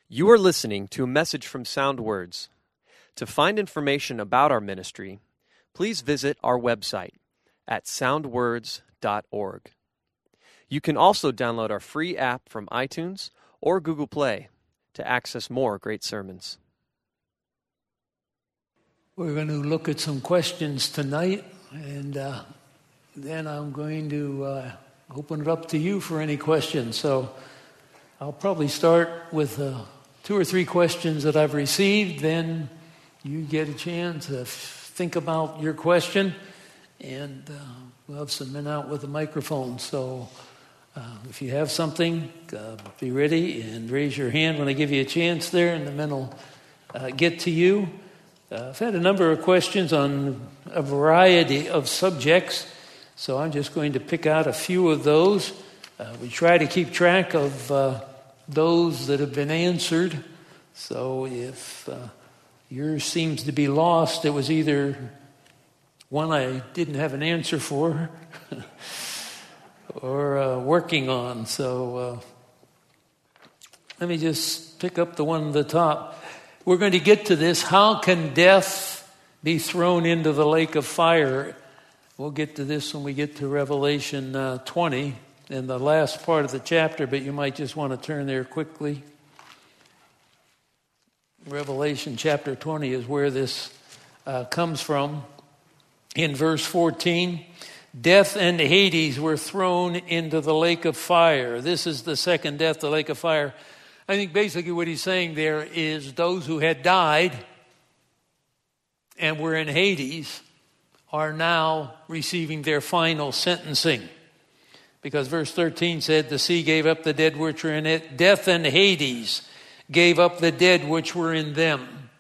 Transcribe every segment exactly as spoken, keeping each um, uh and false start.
You are listening to a message from Sound Words. To find information about our ministry, please visit our website at sound words dot org. You can also download our free app from iTunes or Google Play to access more great sermons. We're going to look at some questions tonight, and uh, then I'm going to uh, open it up to you for any questions. So I'll probably start with uh, two or three questions that I've received. Then you get a chance to think about your question, and uh, we'll have some men out with a microphone. So uh, if you have something, uh, be ready and raise your hand when I give you a chance there, and the men will uh, get to you. Uh, I've had a number of questions on a variety of subjects, so I'm just going to pick out a few of those. Uh, we try to keep track of uh, those that have been answered. So if uh, yours seems to be lost, it was either one I didn't have an answer for or uh, working on. So uh, let me just pick up the one at the top. We're going to get to this. How can death be thrown into the lake of fire? We'll get to this when we get to Revelation uh, twenty in the last part of the chapter, but you might just want to turn there quickly. Revelation chapter twenty is where this uh, comes from. In verse fourteen, death and Hades were thrown into the lake of fire. This is the second death, the lake of fire. I think basically what he's saying there is those who had died and were in Hades are now receiving their final sentencing. Because verse thirteen said, the sea gave up the dead which were in it. Death and Hades gave up the dead which were in them.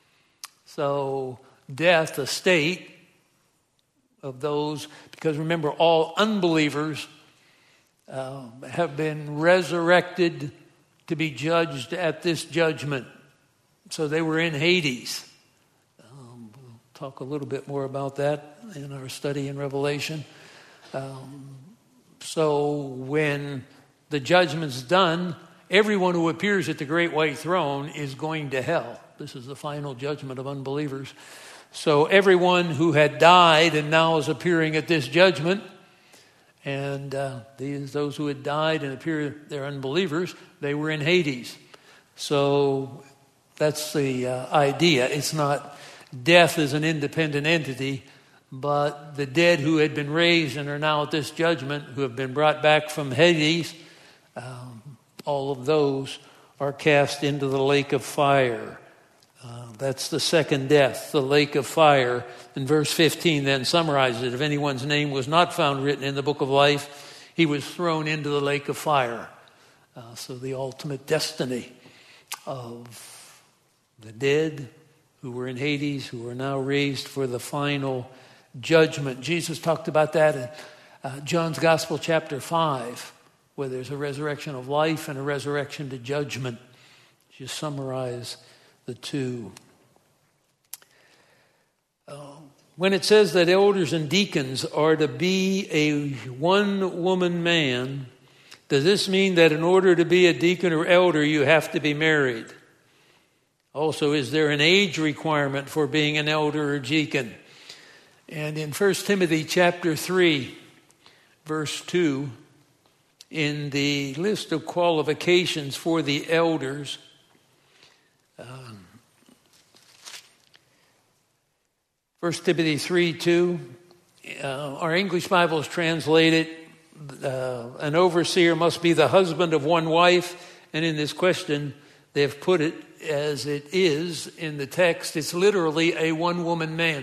So death, the state of those, because remember, all unbelievers uh, have been resurrected to be judged at this judgment. So they were in Hades. Um, we'll talk a little bit more about that in our study in Revelation. Um, so when the judgment's done, everyone who appears at the great white throne is going to hell. This is the final judgment of unbelievers. So everyone who had died and now is appearing at this judgment, and uh, these those who had died and appear they're unbelievers, they were in Hades. So that's the uh, idea. It's not death as an independent entity, but the dead who had been raised and are now at this judgment, who have been brought back from Hades, um, all of those are cast into the lake of fire. Uh, that's the second death, the lake of fire. And verse fifteen then summarizes it. If anyone's name was not found written in the book of life, he was thrown into the lake of fire. Uh, so the ultimate destiny of the dead who were in Hades, who are now raised for the final judgment. Jesus talked about that in uh, John's Gospel chapter five, where there's a resurrection of life and a resurrection to judgment. Just summarize the two. Uh, when it says that elders and deacons are to be a one-woman man, does this mean that in order to be a deacon or elder, you have to be married? Also, is there an age requirement for being an elder or deacon? And in First Timothy chapter three, verse two, in the list of qualifications for the elders, um, First Timothy three two, uh, our English Bibles translate it, uh, an overseer must be the husband of one wife. And in this question, they've put it as it is in the text. It's literally a one-woman man.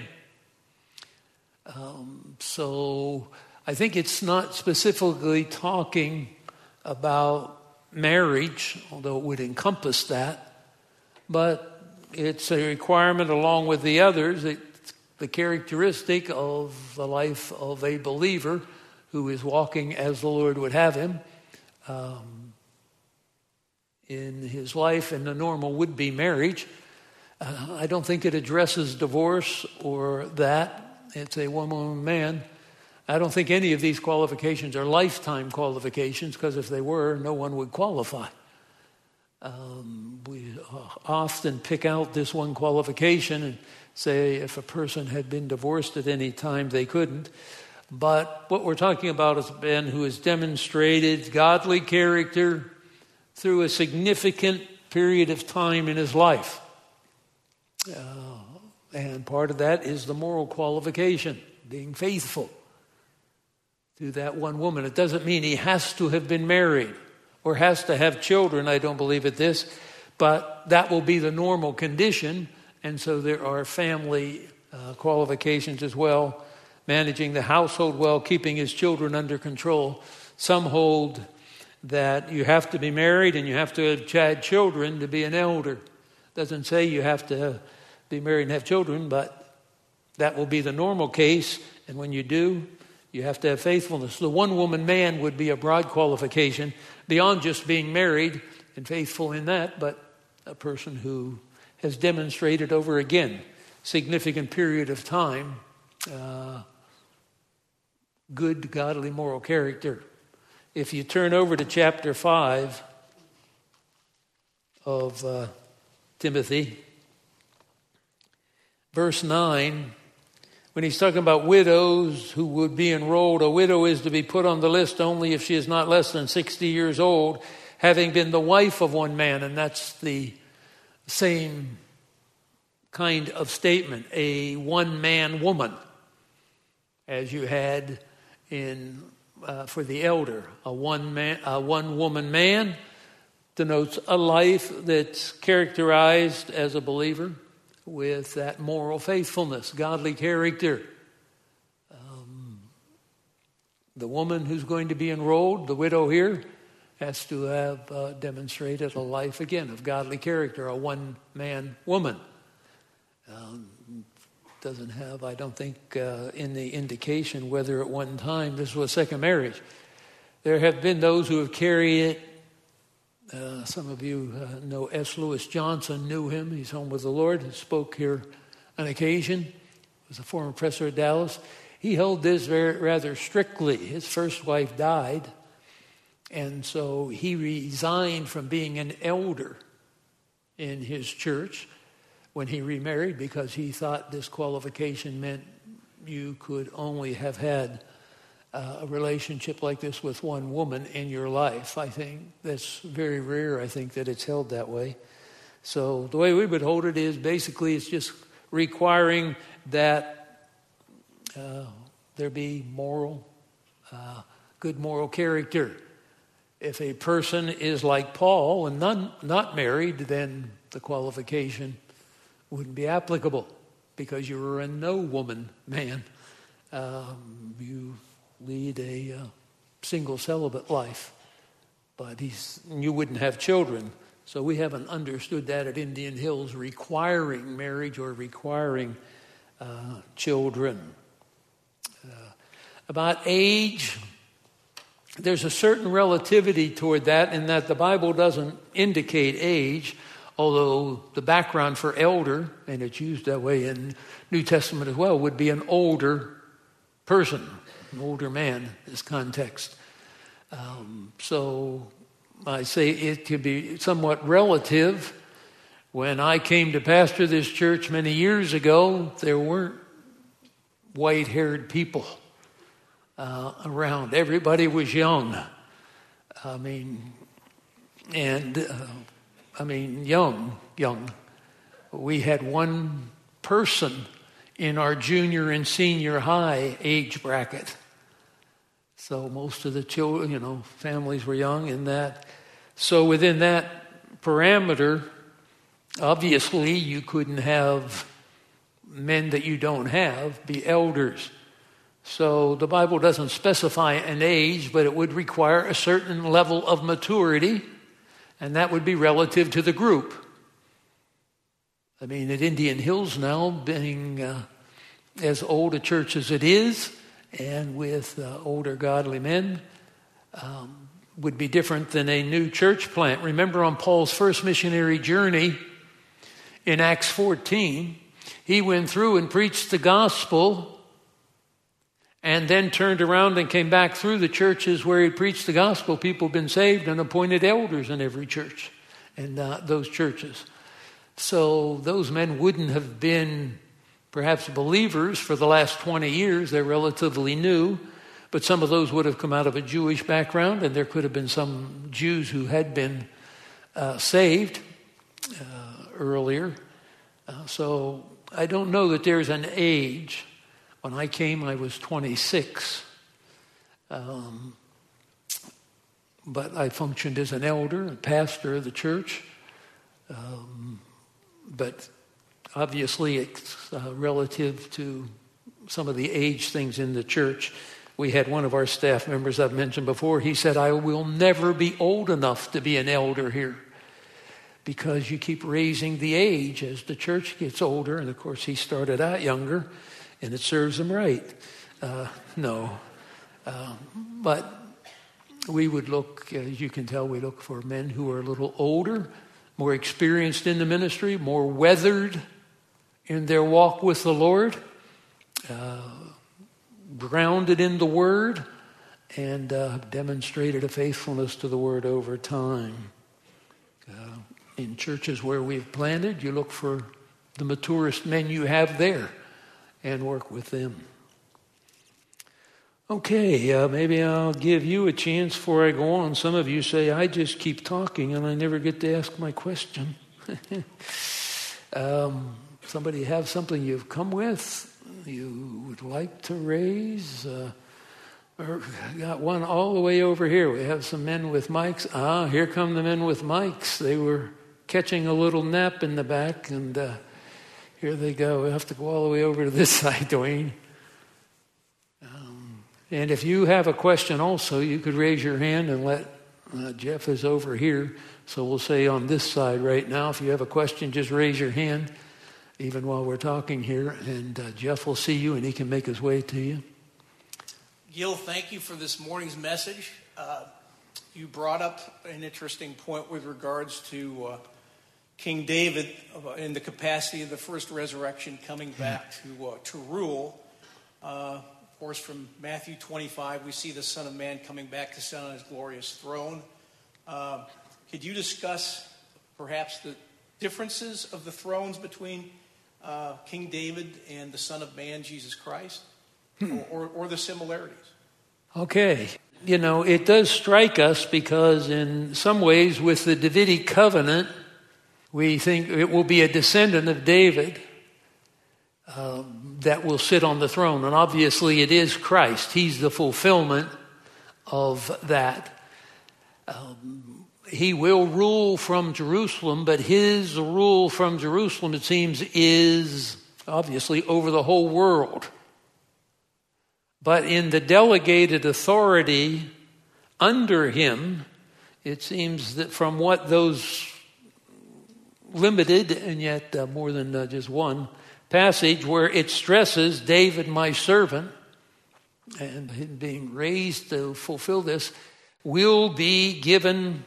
Um, so I think it's not specifically talking about marriage, although it would encompass that, but it's a requirement along with the others. It's the characteristic of the life of a believer who is walking as the Lord would have him um, in his life, and the normal would be marriage. Uh, I don't think it addresses divorce or that. It's a one-woman man. I don't think any of these qualifications are lifetime qualifications, because if they were, no one would qualify. Um, we often pick out this one qualification and say if a person had been divorced at any time, they couldn't. But what we're talking about is a man who has demonstrated godly character through a significant period of time in his life. Uh, and part of that is the moral qualification, being faithful to that one woman. It doesn't mean he has to have been married or has to have children. I don't believe it this, but that will be the normal condition. And so there are family uh, qualifications as well. Managing the household well, keeping his children under control. Some hold that you have to be married and you have to have had children to be an elder. Doesn't say you have to be married and have children, but that will be the normal case. And when you do, you have to have faithfulness. The one-woman man would be a broad qualification beyond just being married and faithful in that, but a person who has demonstrated over again significant period of time uh, good, godly, moral character. If you turn over to chapter five of uh, Timothy, verse nine, when he's talking about widows who would be enrolled, a widow is to be put on the list only if she is not less than sixty years old, having been the wife of one man. And that's the same kind of statement, a one-man woman, as you had in uh, for the elder. A one man, a one woman man denotes a life that's characterized as a believer with that moral faithfulness, godly character. Um, the woman who's going to be enrolled, the widow here, has to have uh, demonstrated a life again of godly character, a one man woman. Um, doesn't have, I don't think, uh, in the indication whether at one time this was a second marriage. There have been those who have carried it. Uh, some of you uh, know S. Lewis Johnson, knew him. He's home with the Lord. He spoke here on occasion. He was a former professor at Dallas. He held this very rather strictly. His first wife died, and so he resigned from being an elder in his church when he remarried, because he thought this qualification meant you could only have had uh, a relationship like this with one woman in your life. I think that's very rare. I think that it's held that way. So the way we would hold it is basically it's just requiring that uh, there be moral, uh, good moral character. If a person is like Paul and none, not married, then the qualification wouldn't be applicable because you were a no-woman man. Um, you lead a uh, single celibate life, but he's, you wouldn't have children. So we haven't understood that at Indian Hills, requiring marriage or requiring uh, children. Uh, about age, there's a certain relativity toward that in that the Bible doesn't indicate age, although the background for elder, and it's used that way in New Testament as well, would be an older person, an older man in this context. Um, so I say it could be somewhat relative. When I came to pastor this church many years ago, there weren't white-haired people uh, around. Everybody was young. I mean, and... Uh, I mean, young, young. We had one person in our junior and senior high age bracket. So most of the children, you know, families were young in that. So within that parameter, obviously you couldn't have men that you don't have be elders. So the Bible doesn't specify an age, but it would require a certain level of maturity. And that would be relative to the group. I mean, at Indian Hills now, being uh, as old a church as it is, and with uh, older godly men, um, would be different than a new church plant. Remember on Paul's first missionary journey in Acts fourteen, he went through and preached the gospel and then turned around and came back through the churches where he preached the gospel. People had been saved and appointed elders in every church. and uh, those churches. So those men wouldn't have been perhaps believers for the last twenty years. They're relatively new, but some of those would have come out of a Jewish background, and there could have been some Jews who had been uh, saved uh, earlier. Uh, so I don't know that there's an age. When I came, I was twenty-six. Um, but I functioned as an elder, a pastor of the church. Um, but obviously it's uh, relative to some of the age things in the church. We had one of our staff members I've mentioned before. He said, I will never be old enough to be an elder here, because you keep raising the age as the church gets older. And of course, he started out younger, and it serves him right. Uh, no. Uh, but we would look, as you can tell, we look for men who are a little older, more experienced in the ministry, more weathered in their walk with the Lord, uh, grounded in the Word, and uh, demonstrated a faithfulness to the Word over time. Uh, in churches where we've planted, you look for the maturest men you have there and work with them. Okay, uh, maybe I'll give you a chance before I go on. Some of you say, I just keep talking and I never get to ask my question. um, somebody have something you've come with, you would like to raise? Uh, or got one all the way over here. We have some men with mics. Ah, here come the men with mics. They were catching a little nap in the back, and uh, here they go. We have to go all the way over to this side, Dwayne. Um, and if you have a question also, you could raise your hand and let uh, Jeff is over here. So we'll say on this side right now, if you have a question, just raise your hand, even while we're talking here, and uh, Jeff will see you and he can make his way to you. Gil, thank you for this morning's message. Uh, you brought up an interesting point with regards to uh, King David in the capacity of the first resurrection coming back to uh, to rule. Uh, of course, from Matthew twenty-five, we see the Son of Man coming back to sit on his glorious throne. Uh, could you discuss perhaps the differences of the thrones between uh, King David and the Son of Man, Jesus Christ, hmm. or, or, or the similarities? Okay. You know, it does strike us because in some ways with the Davidic covenant, we think it will be a descendant of David um, that will sit on the throne. And obviously it is Christ. He's the fulfillment of that. Um, he will rule from Jerusalem, but his rule from Jerusalem, it seems, is obviously over the whole world. But in the delegated authority under him, it seems that from what those limited, and yet uh, more than uh, just one passage where it stresses David, my servant, and him being raised to fulfill this, will be given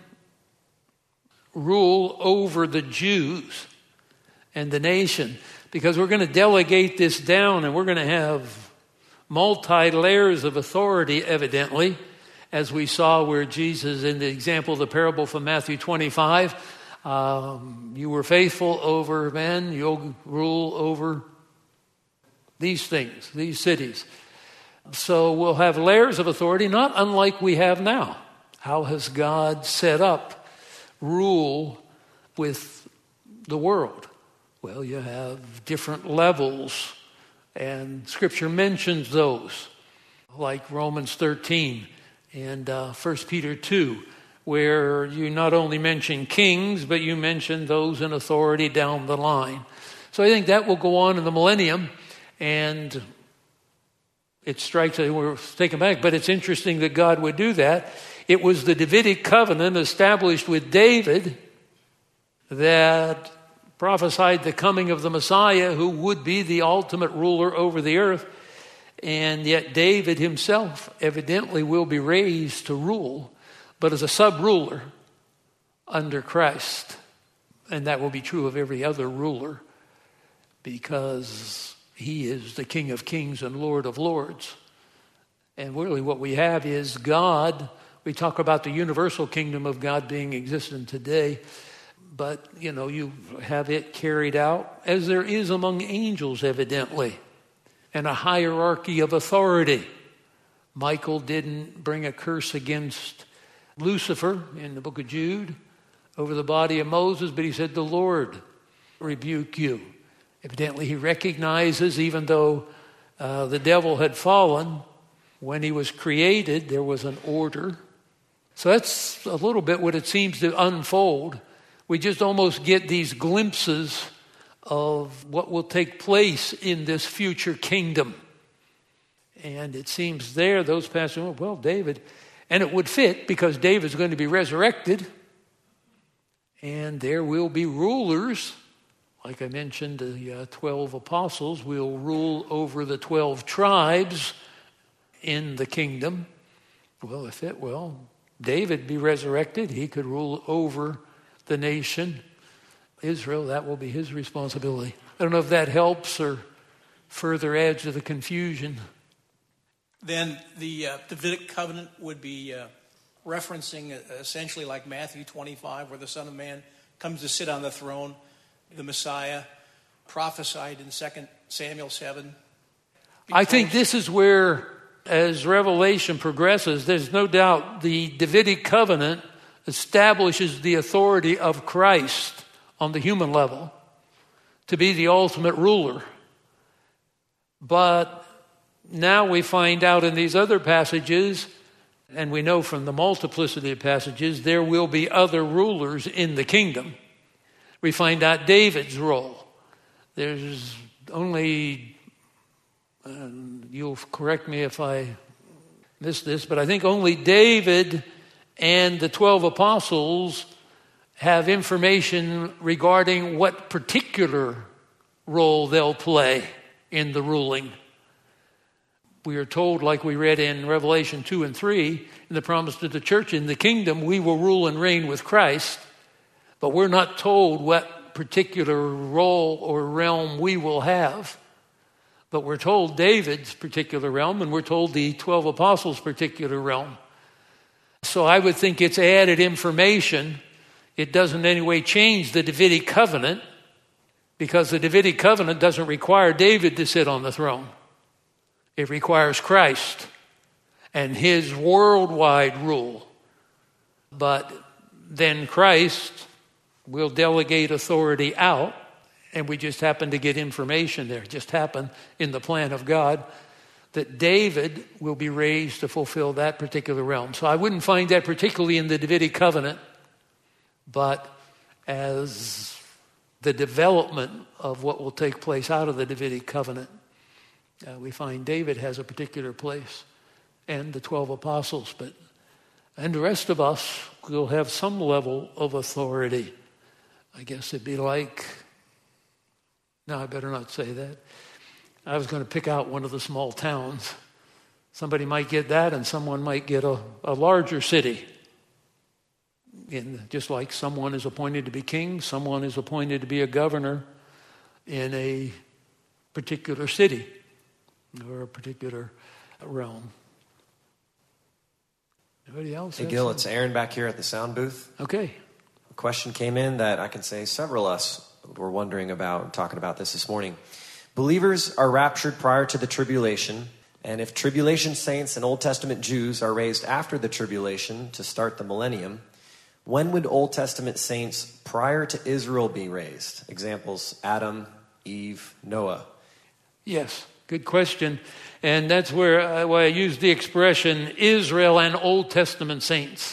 rule over the Jews and the nation. Because we're going to delegate this down, and we're going to have multi-layers of authority, evidently, as we saw where Jesus, in the example of the parable from Matthew twenty-five, um, you were faithful over men, you'll rule over these things, these cities. So we'll have layers of authority, not unlike we have now. How has God set up rule with the world? Well, you have different levels, and Scripture mentions those, like Romans thirteen and uh, First Peter two, where you not only mention kings, but you mention those in authority down the line. So I think that will go on in the millennium, and it strikes me, we're taken back, but it's interesting that God would do that. It was the Davidic covenant established with David that prophesied the coming of the Messiah, who would be the ultimate ruler over the earth. And yet David himself evidently will be raised to rule, but as a sub-ruler under Christ. And that will be true of every other ruler, because he is the King of Kings and Lord of Lords. And really what we have is God. We talk about the universal kingdom of God being existent today. but, you know, you have it carried out as there is among angels, evidently, and a hierarchy of authority. Michael didn't bring a curse against Lucifer in the book of Jude over the body of Moses, but he said, the Lord rebuke you. Evidently, he recognizes, even though uh, the devil had fallen, when he was created, there was an order. So that's a little bit what it seems to unfold. We just almost get these glimpses of what will take place in this future kingdom. And it seems there, those passages, well, David, and it would fit because David's going to be resurrected. And there will be rulers. Like I mentioned, the uh, twelve apostles will rule over the twelve tribes in the kingdom. Well, if it will, David be resurrected, he could rule over the nation, Israel. That will be his responsibility. I don't know if that helps or further adds to the confusion. Then the uh, Davidic covenant would be uh, referencing uh, essentially like Matthew twenty-five, where the Son of Man comes to sit on the throne. The Messiah prophesied in Second Samuel seven. I think this is where, as Revelation progresses, there's no doubt the Davidic covenant establishes the authority of Christ on the human level to be the ultimate ruler. But now we find out in these other passages, and we know from the multiplicity of passages, there will be other rulers in the kingdom. We find out David's role. There's only, uh, you'll correct me if I miss this, but I think only David and the twelve apostles have information regarding what particular role they'll play in the ruling. We are told, like we read in Revelation two and three, in the promise to the church, in the kingdom we will rule and reign with Christ, but we're not told what particular role or realm we will have. But we're told David's particular realm, and we're told the twelve apostles' particular realm. So I would think it's added information. It doesn't in any way change the Davidic covenant, because the Davidic covenant doesn't require David to sit on the throne. It requires Christ and his worldwide rule. But then Christ will delegate authority out, and we just happen to get information there. It just happened in the plan of God that David will be raised to fulfill that particular realm. So I wouldn't find that particularly in the Davidic covenant, but as the development of what will take place out of the Davidic covenant, uh, we find David has a particular place, and the twelve apostles, but and the rest of us will have some level of authority. I guess it'd be like, no, I better not say that. I was going to pick out one of the small towns. Somebody might get that, and someone might get a, a larger city. In, just like someone is appointed to be king, someone is appointed to be a governor in a particular city or a particular realm. Anybody else? Hey, Gil, it's Aaron back here at the sound booth. Okay. A question came in that I can say several of us were wondering about, talking about this this morning. Believers are raptured prior to the tribulation, and if tribulation saints and Old Testament Jews are raised after the tribulation to start the millennium, when would Old Testament saints prior to Israel be raised? Examples, Adam, Eve, Noah. Yes, good question. And that's where I, why I use the expression Israel and Old Testament saints.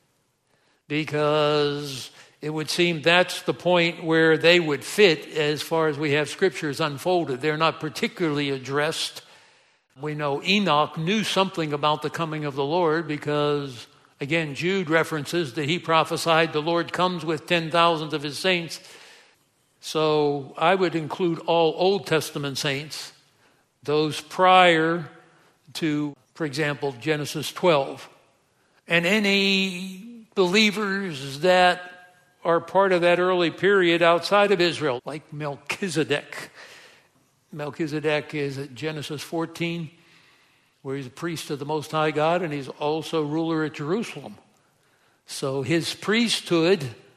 Because it would seem that's the point where they would fit as far as we have scriptures unfolded. They're not particularly addressed. We know Enoch knew something about the coming of the Lord because, again, Jude references that he prophesied the Lord comes with ten thousands of his saints. So I would include all Old Testament saints, those prior to, for example, Genesis twelve, and any believers that are part of that early period outside of Israel, like Melchizedek. Melchizedek is at Genesis fourteen, where he's a priest of the Most High God, and he's also ruler at Jerusalem. So his priesthood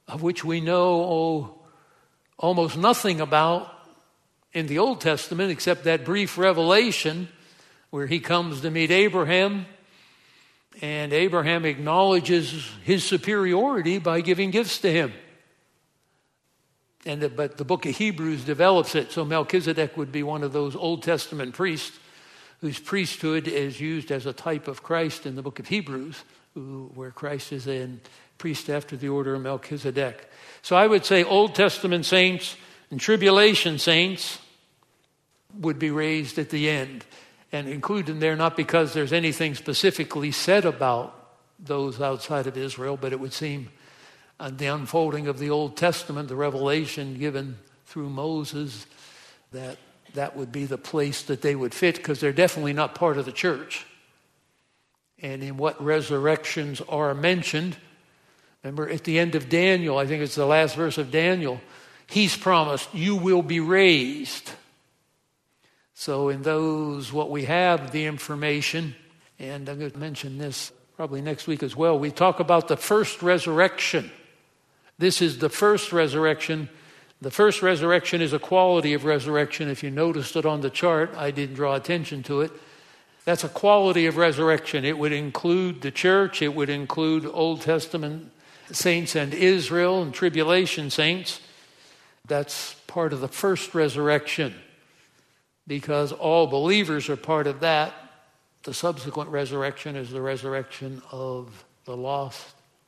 of which we know oh, almost nothing about in the Old Testament except that brief revelation where he comes to meet Abraham, and Abraham acknowledges his superiority by giving gifts to him. And the, but the book of Hebrews develops it. So Melchizedek would be one of those Old Testament priests whose priesthood is used as a type of Christ in the book of Hebrews, who, where Christ is a priest after the order of Melchizedek. So I would say Old Testament saints and tribulation saints would be raised at the end, and included in there not because there's anything specifically said about those outside of Israel, but it would seem uh, the unfolding of the Old Testament, the revelation given through Moses, that that would be the place that they would fit, because they're definitely not part of the church. And in what resurrections are mentioned, remember at the end of Daniel, I think it's the last verse of Daniel, he's promised, you will be raised. So in those, what we have, the information, and I'm going to mention this probably next week as well, we talk about the first resurrection. This is the first resurrection. The first resurrection is a quality of resurrection. If you noticed it on the chart, I didn't draw attention to it. That's a quality of resurrection. It would include the church. It would include Old Testament saints and Israel and tribulation saints. That's part of the first resurrection, because all believers are part of that. The subsequent resurrection is the resurrection of the lost.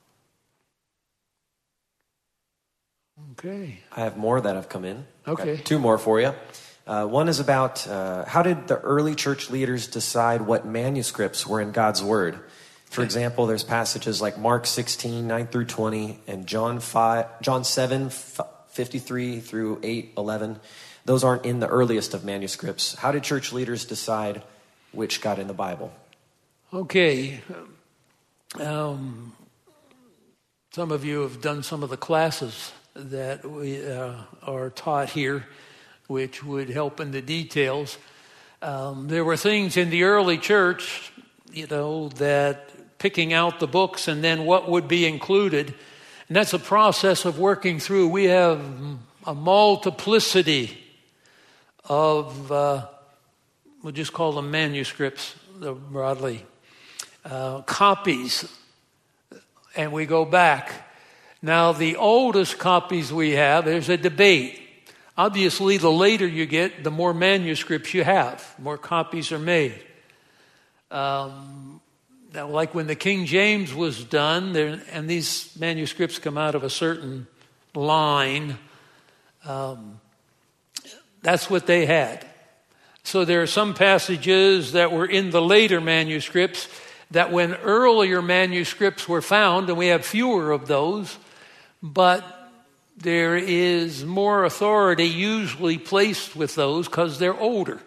Okay. I have more that have come in. Okay. Got two more for you. Uh, one is about uh, how did the early church leaders decide what manuscripts were in God's Word? For Okay. example, there's passages like Mark sixteen, nine through twenty, and John five, John seven, fifty-three through eight, eleven. Those aren't in the earliest of manuscripts. How did church leaders decide which got in the Bible? Okay. Um, some of you have done some of the classes that we uh, are taught here, which would help in the details. Um, there were things in the early church, you know, that picking out the books and then what would be included. And that's a process of working through. We have a multiplicity of, uh, we'll just call them manuscripts broadly, uh, copies, and we go back. Now, the oldest copies we have, there's a debate. Obviously, the later you get, the more manuscripts you have, more copies are made. Um, now, like when the King James was done, there, and these manuscripts come out of a certain line, um, that's what they had. So there are some passages that were in the later manuscripts that when earlier manuscripts were found, and we have fewer of those, but there is more authority usually placed with those because they're older.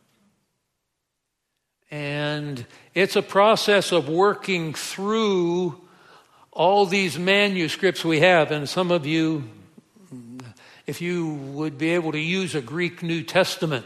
And it's a process of working through all these manuscripts we have. And some of you, if you would be able to use a Greek New Testament,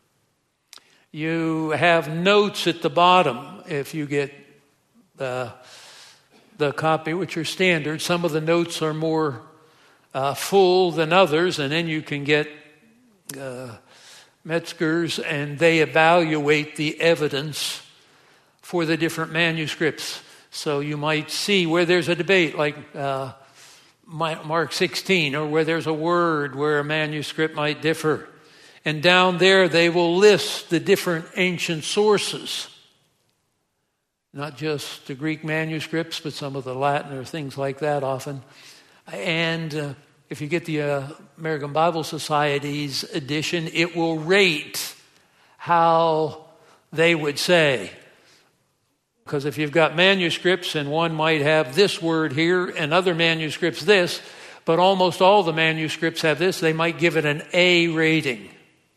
you have notes at the bottom if you get the, the copy, which are standard. Some of the notes are more uh, full than others, and then you can get uh, Metzger's, and they evaluate the evidence for the different manuscripts. So you might see where there's a debate, like uh, Mark sixteen, or where there's a word where a manuscript might differ. And down there they will list the different ancient sources. Not just the Greek manuscripts, but some of the Latin or things like that often. And uh, if you get the uh, American Bible Society's edition, it will rate how they would say. Because if you've got manuscripts and one might have this word here and other manuscripts this, but almost all the manuscripts have this, they might give it an A rating.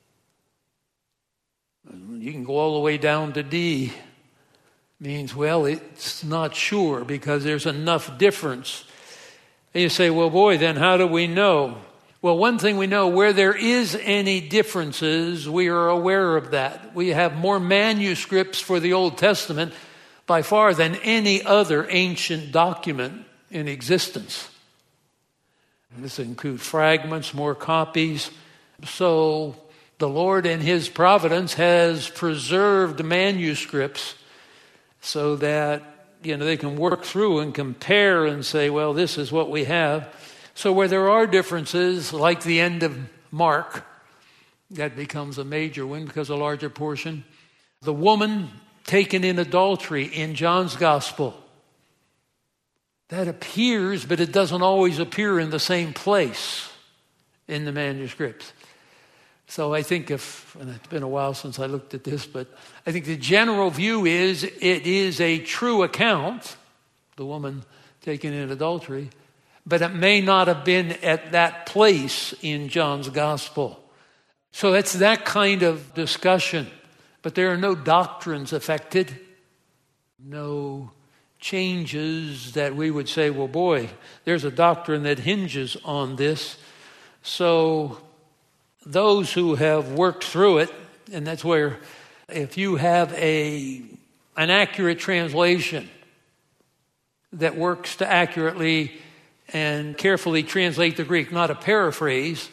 You can go all the way down to D. Means, well, it's not sure because there's enough difference. And you say, well, boy, then how do we know? Well, one thing we know, where there is any differences, we are aware of that. We have more manuscripts for the Old Testament by far than any other ancient document in existence. This includes fragments, more copies. So the Lord in his providence has preserved manuscripts so that, you know, they can work through and compare and say, well, this is what we have. So where there are differences, like the end of Mark, that becomes a major one because a larger portion. The woman taken in adultery in John's gospel, that appears, but it doesn't always appear in the same place in the manuscripts. So I think if, and it's been a while since I looked at this, but I think the general view is it is a true account, the woman taken in adultery, but it may not have been at that place in John's gospel. So it's that kind of discussion. But there are no doctrines affected, no changes that we would say, well, boy, there's a doctrine that hinges on this. So those who have worked through it, and that's where if you have a an accurate translation that works to accurately and carefully translate the Greek, not a paraphrase,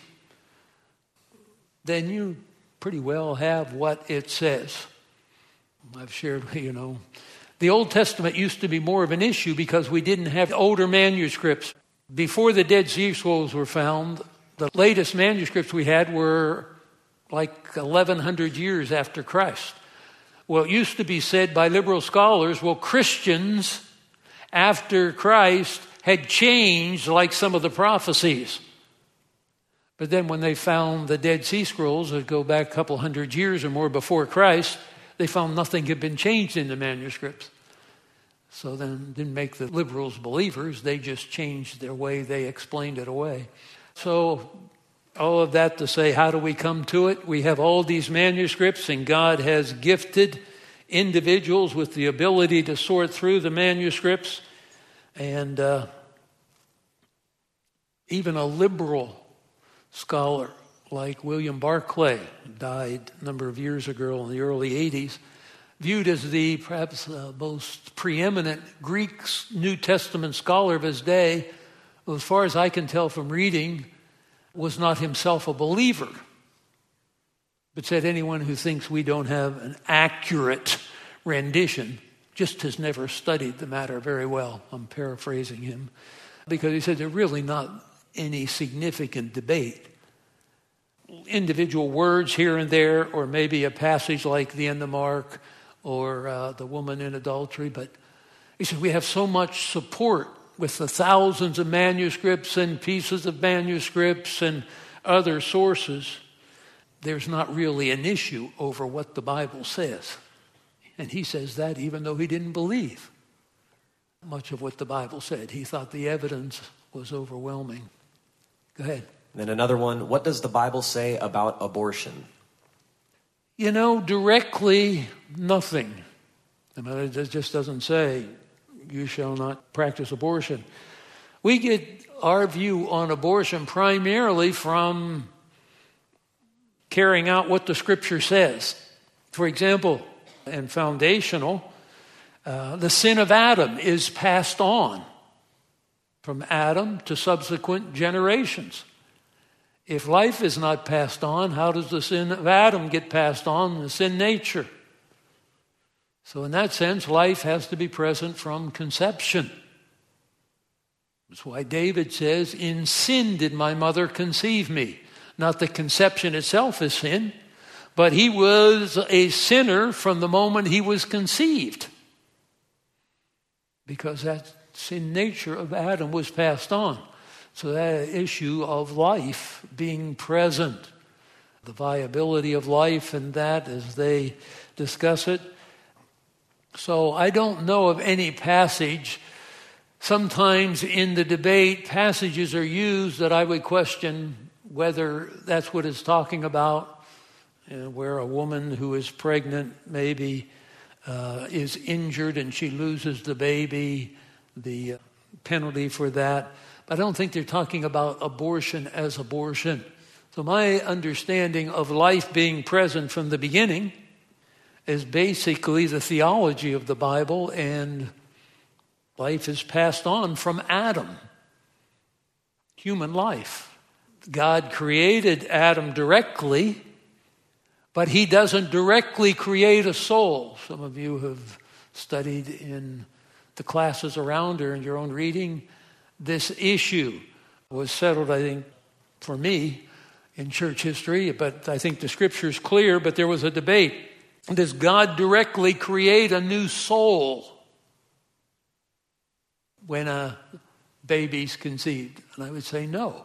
then you pretty well have what it says. I've shared, you know, the Old Testament used to be more of an issue because we didn't have older manuscripts. Before the Dead Sea Scrolls were found, the latest manuscripts we had were like eleven hundred years after Christ. Well, it used to be said by liberal scholars, well, Christians after Christ had changed like some of the prophecies. But then when they found the Dead Sea Scrolls that go back a couple hundred years or more before Christ, they found nothing had been changed in the manuscripts. So then it didn't make the liberals believers. They just changed their way. They explained it away. So all of that to say, how do we come to it? We have all these manuscripts, and God has gifted individuals with the ability to sort through the manuscripts. And uh, even a liberal scholar like William Barclay, died a number of years ago in the early eighties, viewed as the perhaps uh, most preeminent Greek New Testament scholar of his day, well, as far as I can tell from reading, was not himself a believer, but said anyone who thinks we don't have an accurate rendition just has never studied the matter very well. I'm paraphrasing him, because he said there's really not any significant debate. Individual words here and there, or maybe a passage like the end of Mark or uh, the woman in adultery. But he said we have so much support with the thousands of manuscripts and pieces of manuscripts and other sources. There's not really an issue over what the Bible says. And he says that even though he didn't believe much of what the Bible said. He thought the evidence was overwhelming. Go ahead. Then another one, what does the Bible say about abortion? You know, directly, nothing. I mean, it just doesn't say, you shall not practice abortion. We get our view on abortion primarily from carrying out what the Scripture says. For example, and foundational, uh, the sin of Adam is passed on from Adam to subsequent generations. If life is not passed on, how does the sin of Adam get passed on? The sin nature. So in that sense, life has to be present from conception. That's why David says, in sin did my mother conceive me. Not that conception itself is sin, but he was a sinner from the moment he was conceived. Because that sin nature of Adam was passed on. So that issue of life being present, the viability of life and that as they discuss it. So I don't know of any passage. Sometimes in the debate, passages are used that I would question whether that's what it's talking about, you know, where a woman who is pregnant maybe uh, is injured and she loses the baby, the penalty for that. I don't think they're talking about abortion as abortion. So my understanding of life being present from the beginning is basically the theology of the Bible, and life is passed on from Adam. human life. God created Adam directly, but he doesn't directly create a soul. Some of you have studied in the classes around or in your own reading. This issue was settled, I think, for me in church history, but I think the scripture is clear, but there was a debate. Does God directly create a new soul when a baby's conceived? And I would say no,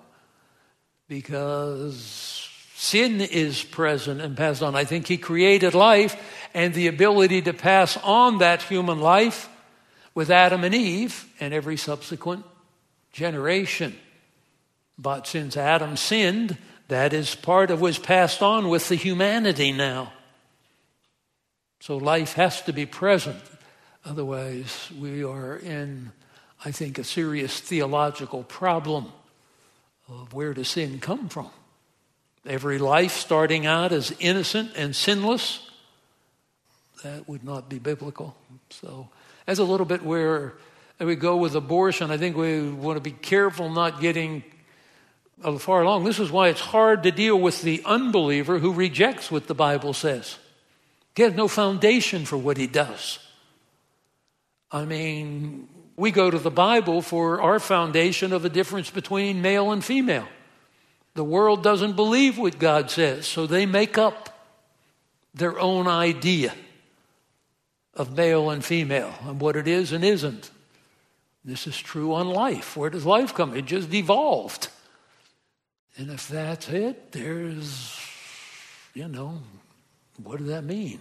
because sin is present and passed on. I think he created life and the ability to pass on that human life with Adam and Eve and every subsequent generation. But since Adam sinned, that is part of what's passed on with the humanity now. So life has to be present. Otherwise, we are in, I think, a serious theological problem of where does sin come from. Every life starting out as innocent and sinless, that would not be biblical. So that's a little bit where we go with abortion. I think we want to be careful not getting far along. This is why it's hard to deal with the unbeliever who rejects what the Bible says. He has no foundation for what he does. I mean, we go to the Bible for our foundation of a difference between male and female. The world doesn't believe what God says, so they make up their own idea of male and female and what it is and isn't. This is true on life. Where does life come? It just evolved. And if that's it, there's, you know, what does that mean?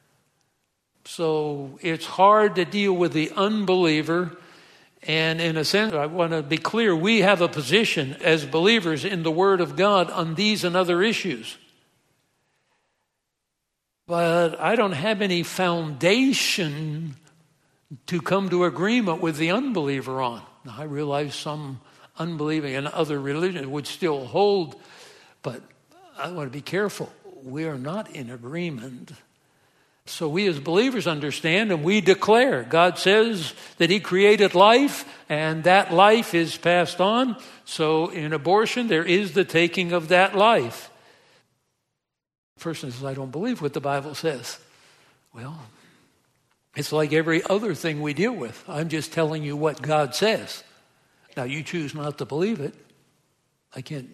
So it's hard to deal with the unbeliever. And in a sense, I want to be clear, we have a position as believers in the Word of God on these and other issues. But I don't have any foundation to come to agreement with the unbeliever on. Now, I realize some unbelieving and other religions would still hold, but I want to be careful. We are not in agreement. So we as believers understand and we declare. God says that he created life and that life is passed on. So in abortion, there is the taking of that life. The person says, I don't believe what the Bible says. Well, it's like every other thing we deal with. I'm just telling you what God says. Now, you choose not to believe it. I can't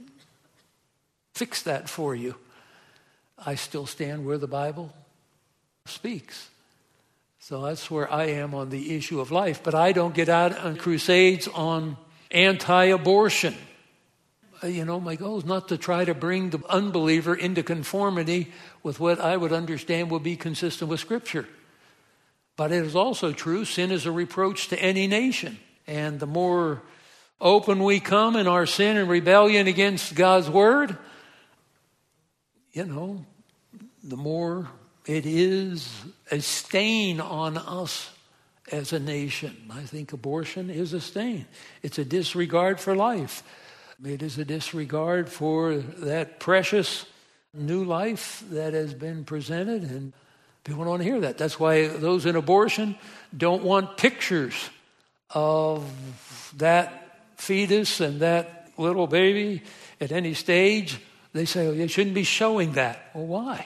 fix that for you. I still stand where the Bible speaks. So that's where I am on the issue of life. But I don't get out on crusades on anti-abortion. You know, my goal is not to try to bring the unbeliever into conformity with what I would understand will be consistent with Scripture. But it is also true, sin is a reproach to any nation. And the more open we come in our sin and rebellion against God's Word, you know, the more it is a stain on us as a nation. I think abortion is a stain. It's a disregard for life. It is a disregard for that precious new life that has been presented, and people don't want to hear that. That's why those in abortion don't want pictures of that fetus and that little baby at any stage. They say, oh, you shouldn't be showing that. Well, why?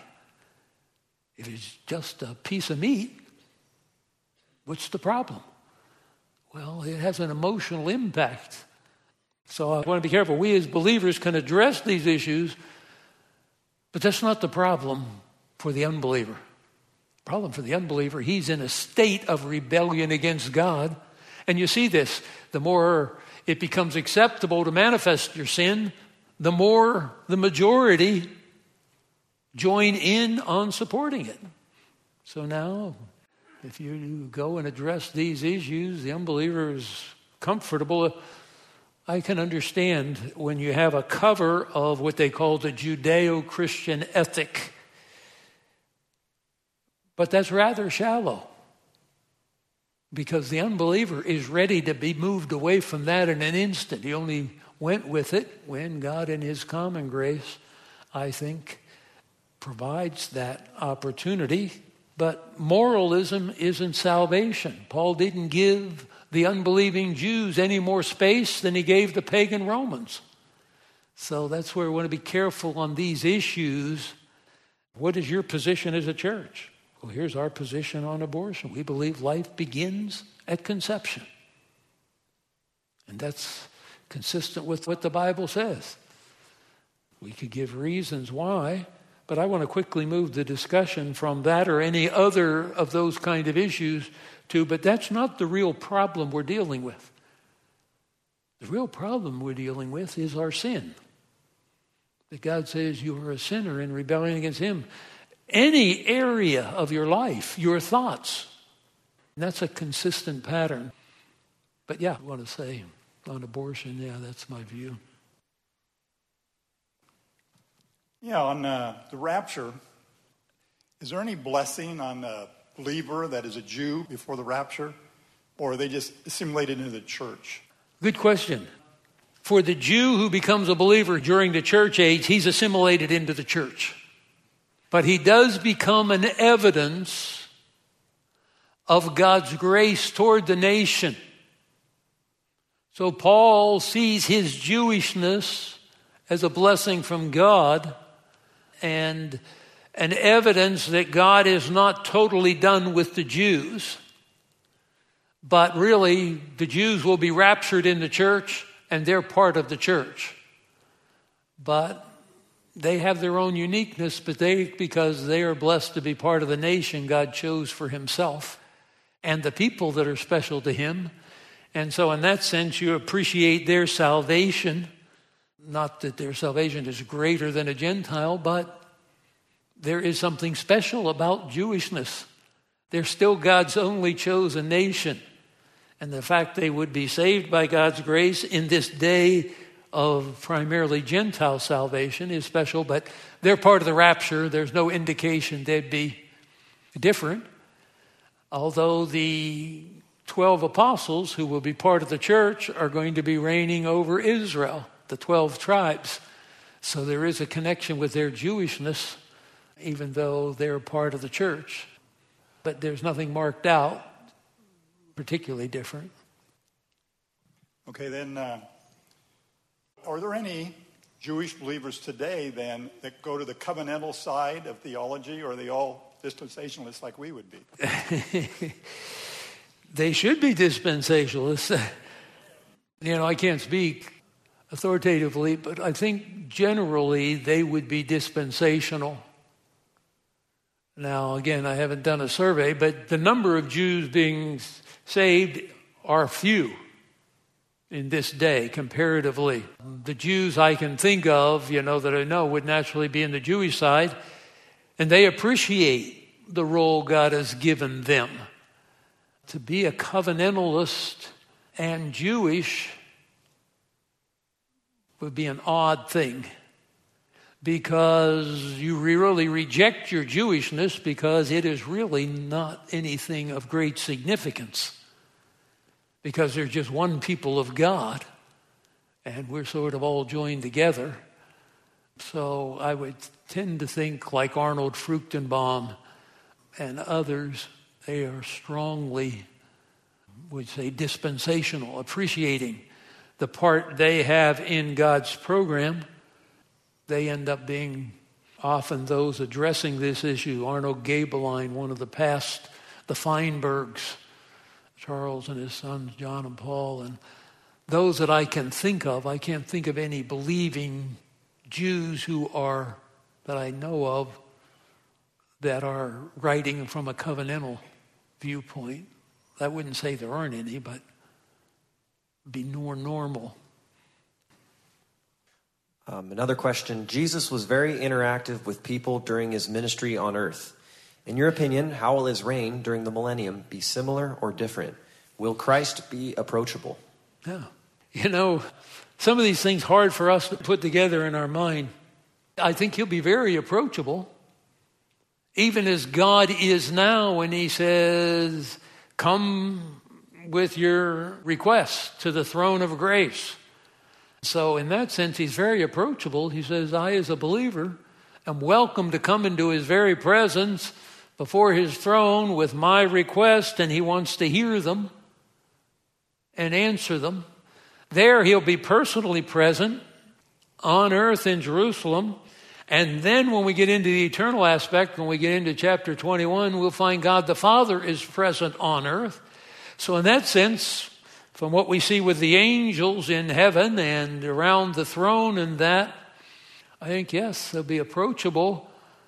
If it's just a piece of meat, what's the problem? Well, it has an emotional impact. So I want to be careful. We as believers can address these issues, but that's not the problem for the unbeliever. The problem for the unbeliever, he's in a state of rebellion against God. And you see this, the more it becomes acceptable to manifest your sin, the more the majority join in on supporting it. So now, if you go and address these issues, the unbeliever is comfortable. I can understand when you have a cover of what they call the Judeo-Christian ethic. But that's rather shallow, because the unbeliever is ready to be moved away from that in an instant. He only went with it when God in his common grace, I think, provides that opportunity. But moralism isn't salvation. Paul didn't give the unbelieving Jews any more space than he gave the pagan Romans. So that's where we want to be careful on these issues. What is your position as a church? Well, here's our position on abortion. We believe life begins at conception. And that's consistent with what the Bible says. We could give reasons why, but I want to quickly move the discussion from that or any other of those kind of issues to, but that's not the real problem we're dealing with. The real problem we're dealing with is our sin. That God says you are a sinner in rebellion against Him. Any area of your life, your thoughts, and that's a consistent pattern. But yeah, I want to say on abortion, yeah, that's my view. Yeah, on uh, the rapture, is there any blessing on a believer that is a Jew before the rapture? Or are they just assimilated into the church? Good question. For the Jew who becomes a believer during the church age, he's assimilated into the church. But he does become an evidence of God's grace toward the nation. So Paul sees his Jewishness as a blessing from God and an evidence that God is not totally done with the Jews. But really, the Jews will be raptured in the church and they're part of the church. But they have their own uniqueness, but they, because they are blessed to be part of the nation God chose for Himself and the people that are special to Him. And so in that sense, you appreciate their salvation. Not that their salvation is greater than a Gentile, but there is something special about Jewishness. They're still God's only chosen nation. And the fact they would be saved by God's grace in this day of primarily Gentile salvation is special, but they're part of the rapture. There's no indication they'd be different. Although the twelve apostles who will be part of the church are going to be reigning over Israel, the twelve tribes. So there is a connection with their Jewishness, even though they're part of the church. But there's nothing marked out particularly different. Okay, then, uh, are there any Jewish believers today, then, that go to the covenantal side of theology, or are they all dispensationalists like we would be? They should be dispensationalists. You know, I can't speak authoritatively, but I think generally they would be dispensational. Now, again, I haven't done a survey, but the number of Jews being saved are few in this day, comparatively. The Jews I can think of, you know, that I know would naturally be in the Jewish side, and they appreciate the role God has given them. To be a covenantalist and Jewish would be an odd thing, because you really reject your Jewishness because it is really not anything of great significance, because there's just one people of God and we're sort of all joined together. So I would tend to think like Arnold Fruchtenbaum and others, they are strongly, would say, dispensational, appreciating the part they have in God's program. They end up being often those addressing this issue. Arnold Gabeline, one of the past, the Feinbergs, Charles and his sons, John and Paul, and those that I can think of. I can't think of any believing Jews who are, that I know of, that are writing from a covenantal viewpoint. I wouldn't say there aren't any, but be more normal. Um, another question. Jesus was very interactive with people during his ministry on earth. In your opinion, how will his reign during the millennium be similar or different? Will Christ be approachable? Yeah. You know, some of these things hard for us to put together in our mind. I think he'll be very approachable, even as God is now when he says, come with your requests to the throne of grace. So in that sense, he's very approachable. He says, I as a believer am welcome to come into his very presence before his throne with my request, and he wants to hear them and answer them. There he'll be personally present on earth in Jerusalem. And then when we get into the eternal aspect, when we get into chapter twenty-one, we'll find God the Father is present on earth. So in that sense, from what we see with the angels in heaven and around the throne and that, I think, yes, they'll be approachable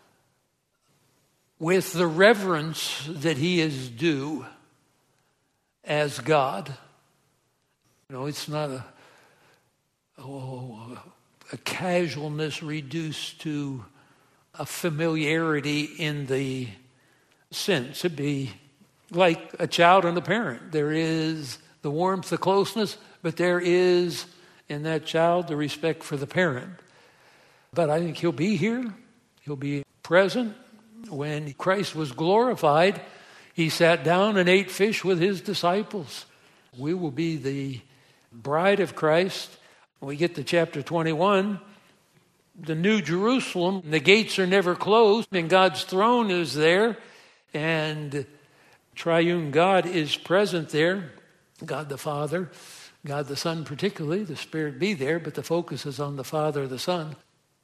with the reverence that he is due as God. You know, it's not a, oh, a casualness reduced to a familiarity in the sense. It'd be like a child and a parent. There is the warmth, the closeness, but there is in that child the respect for the parent. But I think he'll be here. He'll be present. When Christ was glorified, he sat down and ate fish with his disciples. We will be the bride of Christ. When we get to chapter twenty-one, the New Jerusalem, the gates are never closed, and God's throne is there, and triune God is present there. God the Father, God the Son particularly, the Spirit be there, but the focus is on the Father, the Son.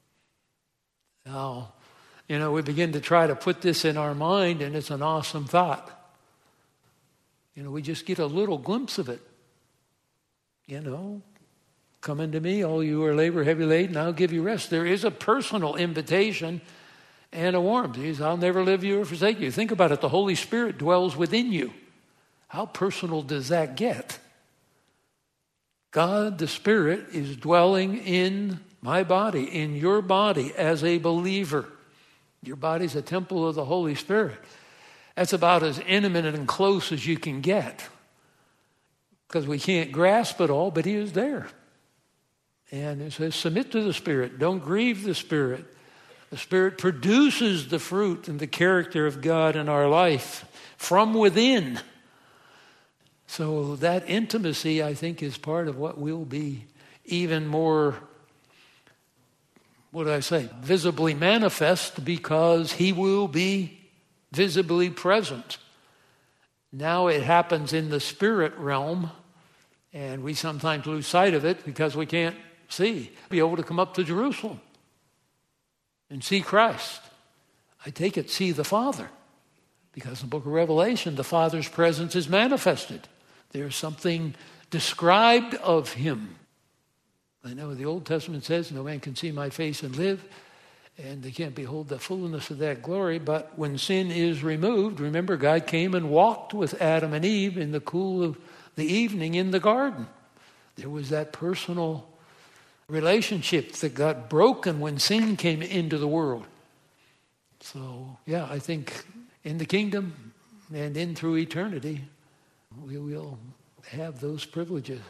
Now, you know, we begin to try to put this in our mind, and it's an awesome thought. You know, we just get a little glimpse of it. You know, come unto me, all you who are labor heavy laden, I'll give you rest. There is a personal invitation and a warmth. He says, I'll never leave you or forsake you. Think about it. The Holy Spirit dwells within you. How personal does that get? God, the Spirit, is dwelling in my body, in your body as a believer. Your body's a temple of the Holy Spirit. That's about as intimate and close as you can get. Because we can't grasp it all, but he is there. And it says, submit to the Spirit. Don't grieve the Spirit. The Spirit produces the fruit and the character of God in our life from within. So that intimacy, I think, is part of what will be even more, what do I say, visibly manifest, because he will be visibly present. Now it happens in the spirit realm, and we sometimes lose sight of it because we can't see. Be able to come up to Jerusalem and see Christ. I take it, see the Father. Because in the book of Revelation, the Father's presence is manifested. There's something described of him. I know the Old Testament says, no man can see my face and live, and they can't behold the fullness of that glory. But when sin is removed, remember, God came and walked with Adam and Eve in the cool of the evening in the garden. There was that personal relationship that got broken when sin came into the world. So, yeah, I think in the kingdom and in through eternity, we will have those privileges.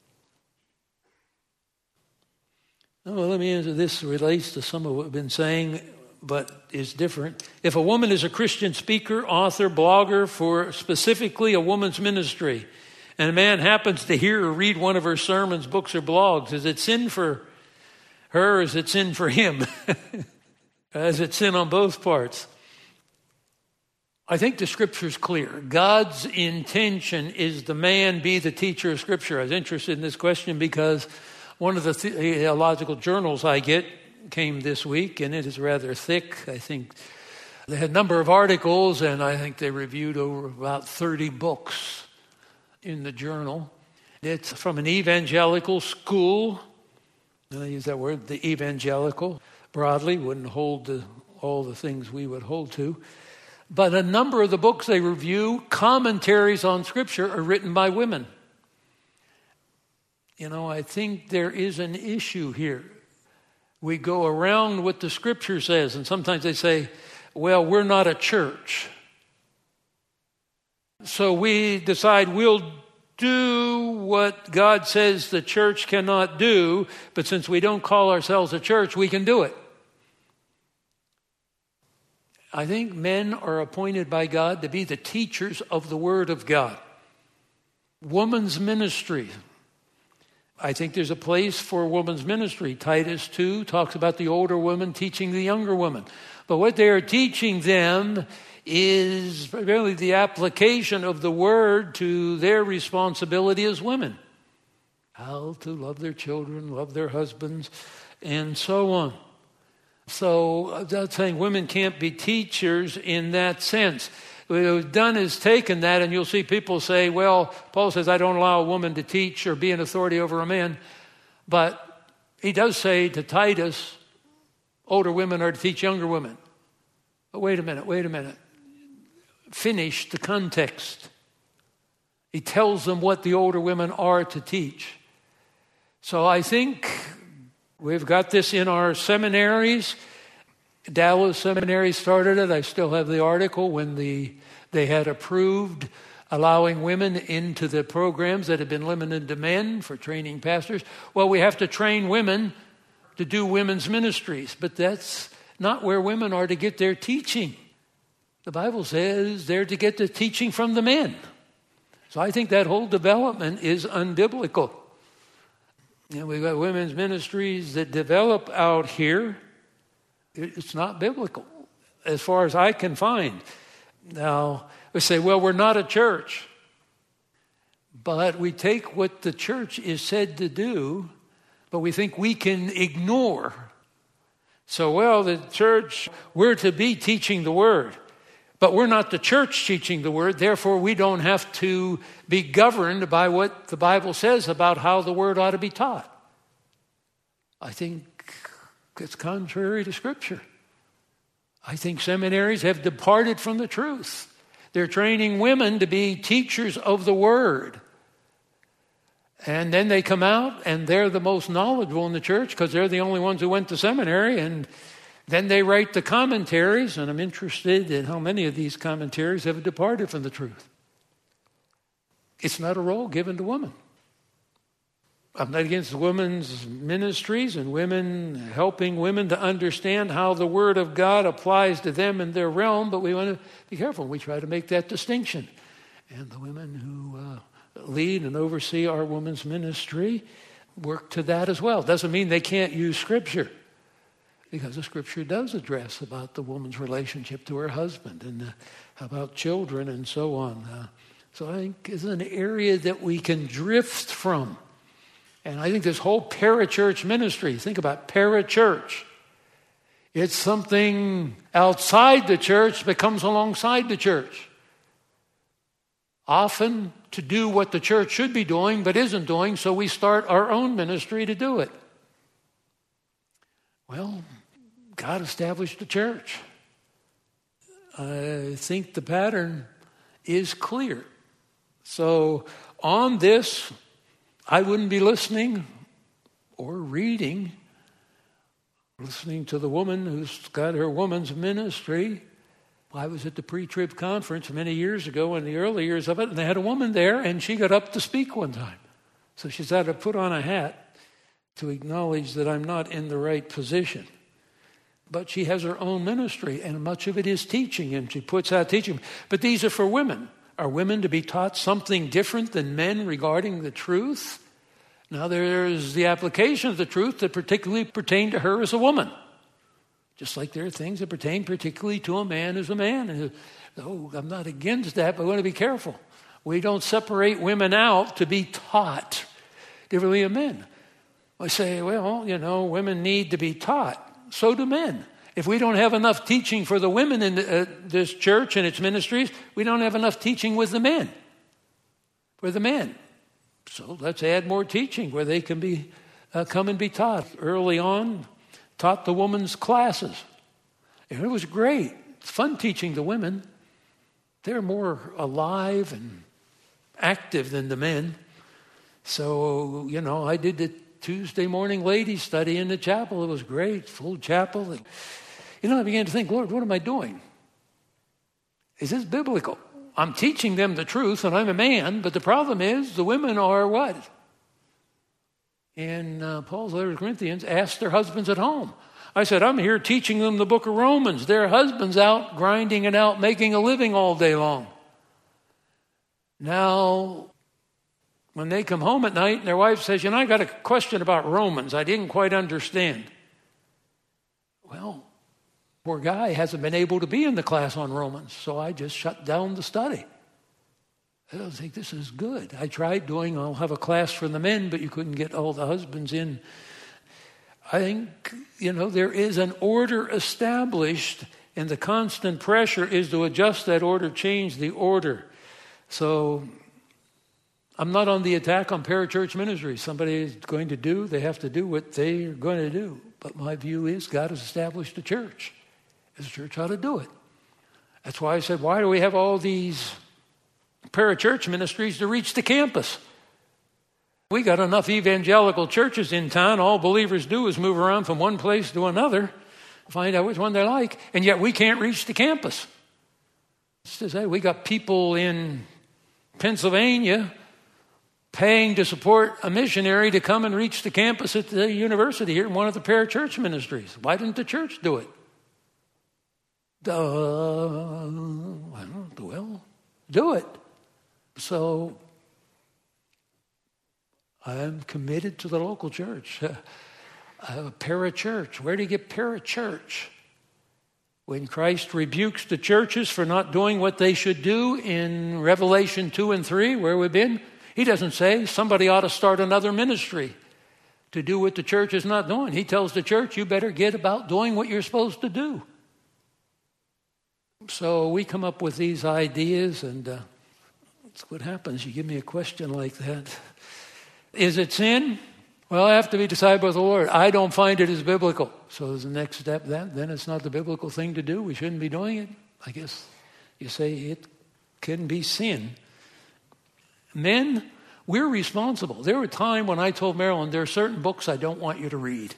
Oh, well, let me answer this. It relates to some of what we've been saying, but is different. If a woman is a Christian speaker, author, blogger for specifically a woman's ministry, and a man happens to hear or read one of her sermons, books, or blogs, is it sin for her or is it sin for him? Is it sin on both parts? I think the Scripture is clear. God's intention is the man be the teacher of Scripture. I was interested in this question because one of the theological journals I get came this week, and it is rather thick. I think they had a number of articles, and I think they reviewed over about thirty books in the journal. It's from an evangelical school. And I use that word, the evangelical, broadly, wouldn't hold to all the things we would hold to. But a number of the books they review, commentaries on Scripture, are written by women. You know, I think there is an issue here. We go around what the Scripture says, and sometimes they say, well, we're not a church. So we decide we'll do what God says the church cannot do, but since we don't call ourselves a church, we can do it. I think men are appointed by God to be the teachers of the Word of God. Woman's ministry. I think there's a place for woman's ministry. Titus two talks about the older woman teaching the younger woman. But what they are teaching them is really the application of the Word to their responsibility as women. how to love their children, love their husbands, and so on. So I'm not saying women can't be teachers in that sense. What was done is taken that, and you'll see people say, well, Paul says, I don't allow a woman to teach or be an authority over a man. But he does say to Titus, older women are to teach younger women. But wait a minute, wait a minute. Finish the context. He tells them what the older women are to teach. So I think we've got this in our seminaries. Dallas Seminary started it. I still have the article when the they had approved allowing women into the programs that had been limited to men for training pastors. Well, we have to train women to do women's ministries, but that's not where women are to get their teaching. The Bible says they're to get the teaching from the men. So I think that whole development is unbiblical. And we've got women's ministries that develop out here. It's not biblical, as far as I can find. Now, we say, well, we're not a church. But we take what the church is said to do, but we think we can ignore. So, well, the church, we're to be teaching the word. But we're not the church teaching the word, therefore we don't have to be governed by what the Bible says about how the word ought to be taught. I think it's contrary to Scripture. I think seminaries have departed from the truth. They're training women to be teachers of the word. And then they come out and they're the most knowledgeable in the church because they're the only ones who went to seminary, and then they write the commentaries, and I'm interested in how many of these commentaries have departed from the truth. It's not a role given to women. I'm not against women's ministries and women helping women to understand how the Word of God applies to them in their realm, but we want to be careful. We try to make that distinction. And the women who uh, lead and oversee our women's ministry work to that as well. Doesn't mean they can't use Scripture, because the Scripture does address about the woman's relationship to her husband and uh, about children and so on. Uh, so I think it's an area that we can drift from. And I think this whole parachurch ministry, think about parachurch. It's something outside the church that comes alongside the church. Often to do what the church should be doing but isn't doing, so we start our own ministry to do it. Well, God established the church. I think the pattern is clear. So on this, I wouldn't be listening or reading, listening to the woman who's got her woman's ministry. I was at the pre-trib conference many years ago in the early years of it, and they had a woman there, and she got up to speak one time. So she's had to put on a hat to acknowledge that I'm not in the right position. But she has her own ministry, and much of it is teaching, and she puts out teaching. But these are for women. Are women to be taught something different than men regarding the truth? Now there's the application of the truth that particularly pertain to her as a woman. Just like there are things that pertain particularly to a man as a man. And, oh, I'm not against that, but we want to be careful. We don't separate women out to be taught differently than men. I say, well, you know, women need to be taught. So do men. If we don't have enough teaching for the women in the, uh, this church and its ministries, we don't have enough teaching with the men, for the men. So let's add more teaching where they can be uh, come and be taught. Early on, taught the women's classes. And it was great. It's fun teaching the women. They're more alive and active than the men. So, you know, I did the Tuesday morning ladies study in the chapel. It was great, full chapel. And, you know, I began to think, Lord, what am I doing? Is this biblical? I'm teaching them the truth, and I'm a man, but the problem is the women are what? In uh, Paul's letter to Corinthians, ask their husbands at home. I said, I'm here teaching them the book of Romans. Their husbands out grinding it out, making a living all day long. Now, when they come home at night and their wife says, you know, I got a question about Romans. I didn't quite understand. Well, poor guy hasn't been able to be in the class on Romans, so I just shut down the study. I don't think this is good. I tried doing, I'll have a class for the men, but you couldn't get all the husbands in. I think, you know, there is an order established, and the constant pressure is to adjust that order, change the order. So I'm not on the attack on parachurch ministry. Somebody is going to do, they have to do what they are going to do. But my view is God has established a church. As a church ought to do it. That's why I said, why do we have all these parachurch ministries to reach the campus? We got enough evangelical churches in town. All believers do is move around from one place to another, find out which one they like, and yet we can't reach the campus. It's to say, we got people in Pennsylvania paying to support a missionary to come and reach the campus at the university here in one of the parachurch ministries. Why didn't the church do it? Uh, I don't know. Well, do it. So I'm committed to the local church. Uh, uh, parachurch. Where do you get parachurch? When Christ rebukes the churches for not doing what they should do in Revelation two and three, where we've been, he doesn't say somebody ought to start another ministry to do what the church is not doing. He tells the church, you better get about doing what you're supposed to do. So we come up with these ideas, and uh, that's what happens. You give me a question like that. Is it sin? Well, I have to be decided by the Lord. I don't find it as biblical. So is the next step that? Then it's not the biblical thing to do. We shouldn't be doing it. I guess you say it can be sin. Men, we're responsible. There was a time when I told Marilyn, there are certain books I don't want you to read.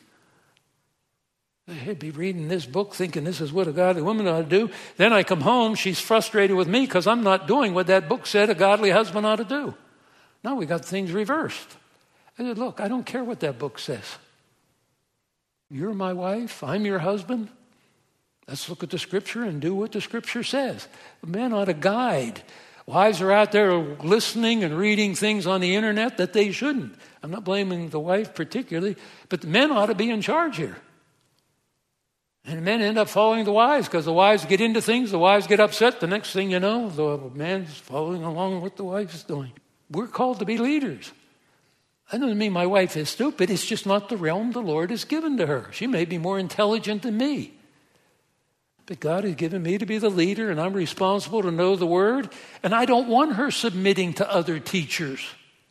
I'd be reading this book thinking this is what a godly woman ought to do. Then I come home, she's frustrated with me because I'm not doing what that book said a godly husband ought to do. Now we got things reversed. I said, look, I don't care what that book says. You're my wife, I'm your husband. Let's look at the scripture and do what the scripture says. Men ought to guide. Wives are out there listening and reading things on the internet that they shouldn't. I'm not blaming the wife particularly, but the men ought to be in charge here. And men end up following the wives because the wives get into things, the wives get upset. The next thing you know, the man's following along with what the wife is doing. We're called to be leaders. That doesn't mean my wife is stupid. It's just not the realm the Lord has given to her. She may be more intelligent than me. But God has given me to be the leader, and I'm responsible to know the word. And I don't want her submitting to other teachers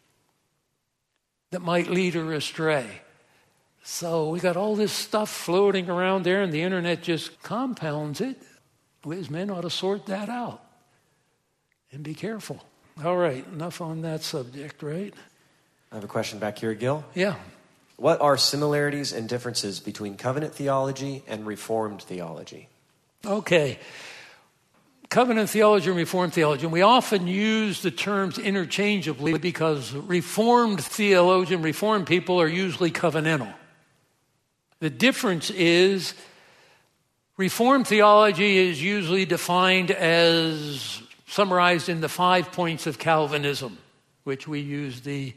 that might lead her astray. So we got all this stuff floating around there, and the internet just compounds it. We as men ought to sort that out and be careful. All right, enough on that subject, right? I have a question back here, Gil. Yeah. What are similarities and differences between covenant theology and Reformed theology? Okay. Covenant theology and Reformed theology. And we often use the terms interchangeably because Reformed theologian, Reformed people are usually covenantal. The difference is Reformed theology is usually defined as summarized in the five points of Calvinism, which we use the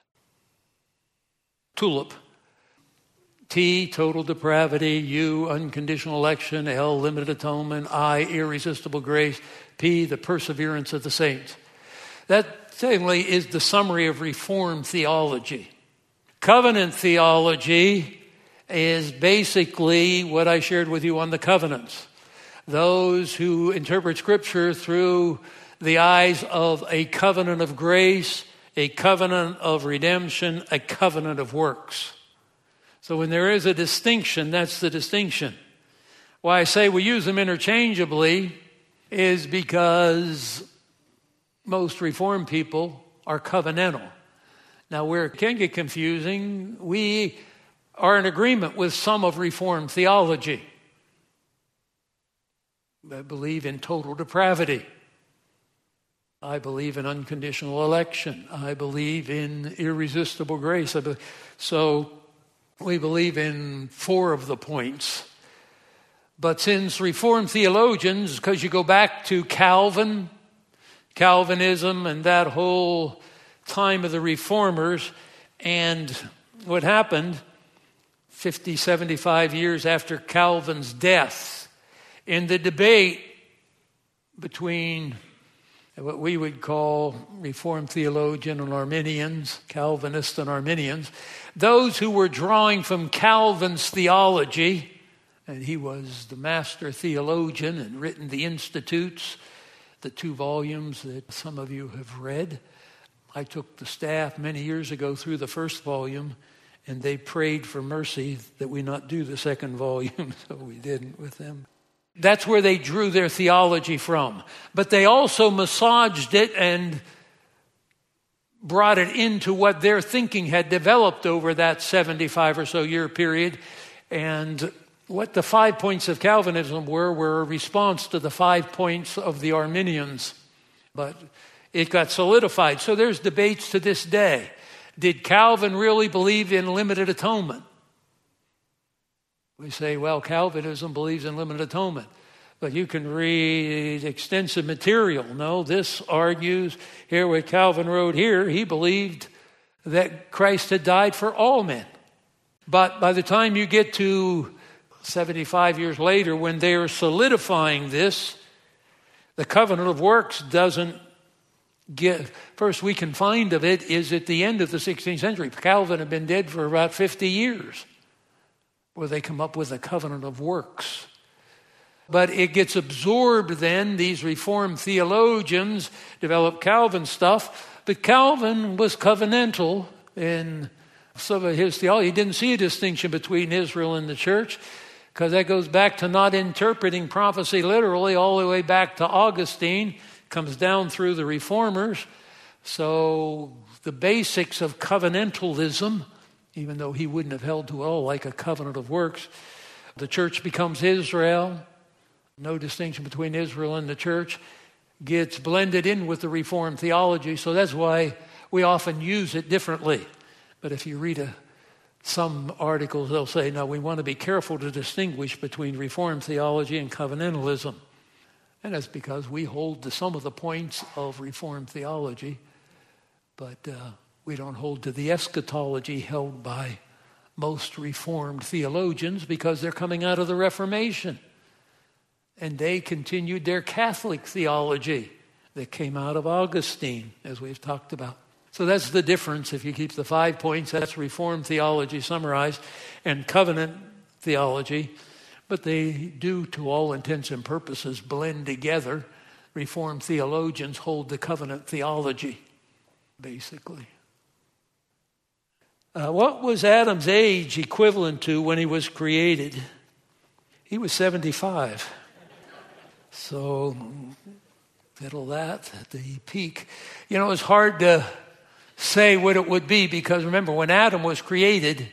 TULIP. T, total depravity. U, unconditional election. L, limited atonement. I, irresistible grace. P, the perseverance of the saints. That, secondly, is the summary of Reformed theology. Covenant theology is basically what I shared with you on the covenants. Those who interpret Scripture through the eyes of a covenant of grace, a covenant of redemption, a covenant of works. So when there is a distinction, that's the distinction. Why I say we use them interchangeably is because most Reformed people are covenantal. Now, where it can get confusing, we are in agreement with some of Reformed theology. I believe in total depravity. I believe in unconditional election. I believe in irresistible grace. So we believe in four of the points. But since Reformed theologians, because you go back to Calvin, Calvinism, and that whole time of the Reformers, and what happened fifty, seventy-five years after Calvin's death, in the debate between what we would call Reformed theologian and Arminians, Calvinists and Arminians, those who were drawing from Calvin's theology, and he was the master theologian and written the Institutes, the two volumes that some of you have read. I took the staff many years ago through the first volume, and they prayed for mercy that we not do the second volume, so we didn't with them. That's where they drew their theology from. But they also massaged it and brought it into what their thinking had developed over that seventy-five or so year period. And what the five points of Calvinism were, were a response to the five points of the Arminians. But it got solidified. So there's debates to this day. Did Calvin really believe in limited atonement? We say, well, Calvinism believes in limited atonement. But you can read extensive material. No, this argues here what Calvin wrote here. He believed that Christ had died for all men. But by the time you get to seventy-five years later, when they are solidifying this, the covenant of works doesn't get... First we can find of it is at the end of the sixteenth century. Calvin had been dead for about fifty years. Where they come up with a covenant of works. But it gets absorbed then, these Reformed theologians develop Calvin stuff, but Calvin was covenantal in some of his theology. He didn't see a distinction between Israel and the church, because that goes back to not interpreting prophecy literally, all the way back to Augustine, comes down through the Reformers. So the basics of covenantalism, even though he wouldn't have held to it all like a covenant of works. The church becomes Israel. No distinction between Israel and the church. Gets blended in with the Reformed theology. So that's why we often use it differently. But if you read a, some articles, they'll say, no, we want to be careful to distinguish between Reformed theology and covenantalism. And that's because we hold to some of the points of Reformed theology. But... Uh, We don't hold to the eschatology held by most Reformed theologians because they're coming out of the Reformation. And they continued their Catholic theology that came out of Augustine, as we've talked about. So that's the difference. If you keep the five points, that's Reformed theology summarized and covenant theology. But they do, to all intents and purposes, blend together. Reformed theologians hold the covenant theology, basically. Uh, what was Adam's age equivalent to when he was created? He was seventy-five. So, fiddle that at the peak. You know, it's hard to say what it would be because remember, when Adam was created,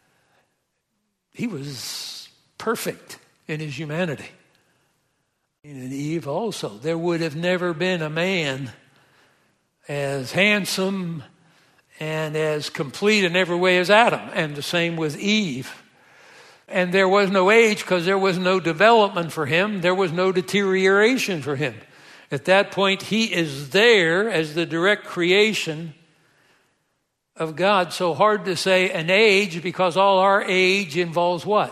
he was perfect in his humanity. And Eve also. There would have never been a man as handsome and as complete in every way as Adam, and the same with Eve. And there was no age because there was no development for him. There was no deterioration for him. At that point, he is there as the direct creation of God. So hard to say an age because all our age involves what?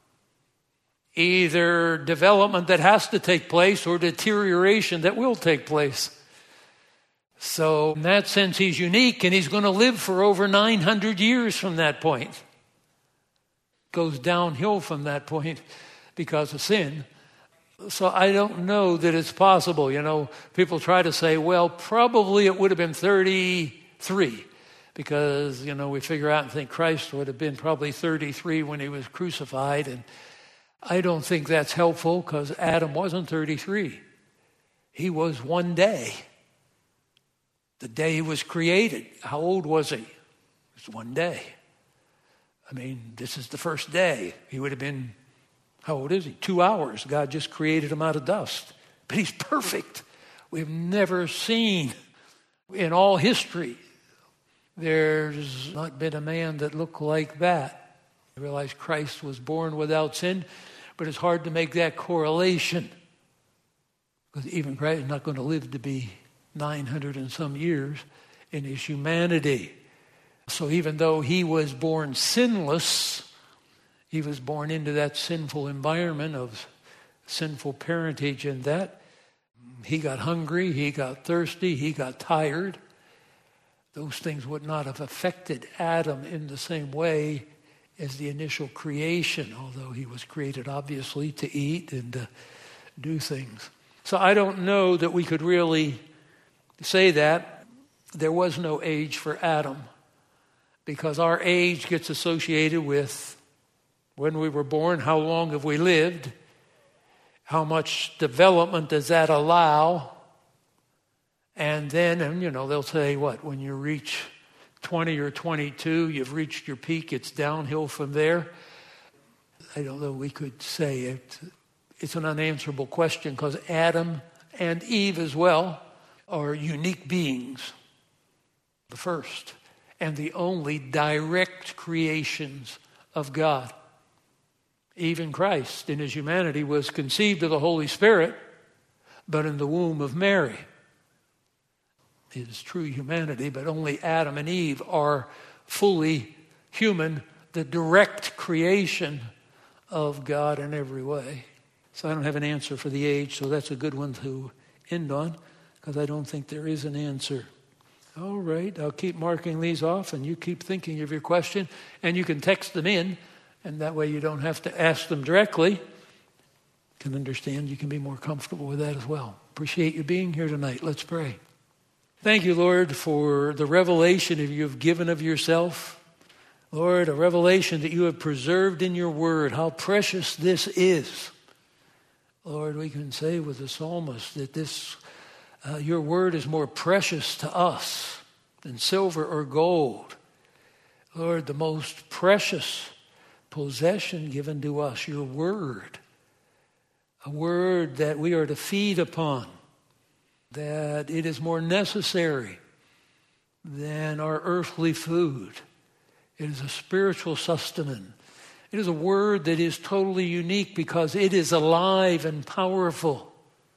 Either development that has to take place or deterioration that will take place. So in that sense, he's unique, and he's going to live for over nine hundred years from that point. Goes downhill from that point because of sin. So I don't know that it's possible. You know, people try to say, well, probably it would have been thirty-three because, you know, we figure out and think Christ would have been probably thirty-three when he was crucified. And I don't think that's helpful because Adam wasn't thirty-three. He was one day. The day he was created. How old was he? It was one day. I mean, this is the first day. He would have been, how old is he? Two hours. God just created him out of dust. But he's perfect. We've never seen in all history, there's not been a man that looked like that. I realize Christ was born without sin, but it's hard to make that correlation. Because even Christ is not going to live to be nine hundred and some years in his humanity. So even though he was born sinless, he was born into that sinful environment of sinful parentage, and that He got hungry, he got thirsty, he got tired. Those things would not have affected Adam in the same way as the initial creation, although he was created obviously to eat and to do things. So I don't know that we could really say that there was no age for Adam, because our age gets associated with when we were born, how long have we lived, how much development does that allow, and then, and you know, they'll say, what, when you reach twenty or twenty-two, you've reached your peak, it's downhill from there. I don't know, we could say it, it's an unanswerable question, because Adam and Eve as well are unique beings, the first and the only direct creations of God. Even Christ in his humanity was conceived of the Holy Spirit, but in the womb of Mary. His true humanity, but only Adam and Eve are fully human, the direct creation of God in every way. So I don't have an answer for the age, so that's a good one to end on, because I don't think there is an answer. All right, I'll keep marking these off, and you keep thinking of your question, and you can text them in, and that way you don't have to ask them directly. You can understand, you can be more comfortable with that as well. Appreciate you being here tonight. Let's pray. Thank you, Lord, for the revelation that you have given of yourself. Lord, a revelation that you have preserved in your word. How precious this is. Lord, we can say with the psalmist that this, uh, your word is more precious to us than silver or gold. Lord, the most precious possession given to us, your word. A word that we are to feed upon. That it is more necessary than our earthly food. It is a spiritual sustenance. It is a word that is totally unique because it is alive and powerful.